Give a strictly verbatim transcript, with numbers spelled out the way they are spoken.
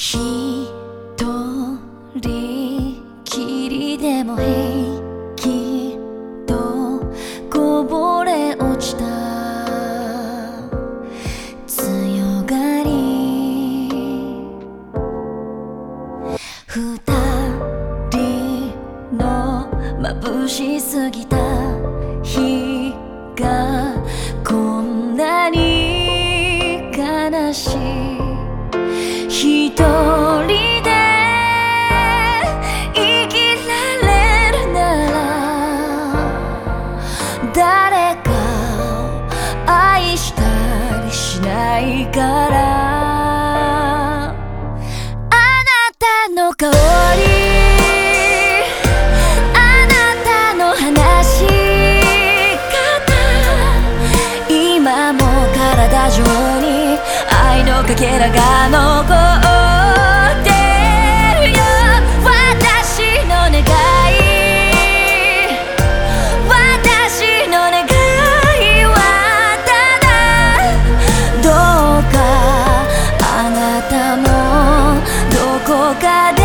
一人きりでも平気とこぼれ落ちた強がり二人の眩しすぎた日がこんなに悲しい一人で生きられるなら誰かを愛したりしないからあなたの香りあなたの話し方今も体中に愛のかけらが残ってるよ私の願い私の願いはただどうかあなたもどこかで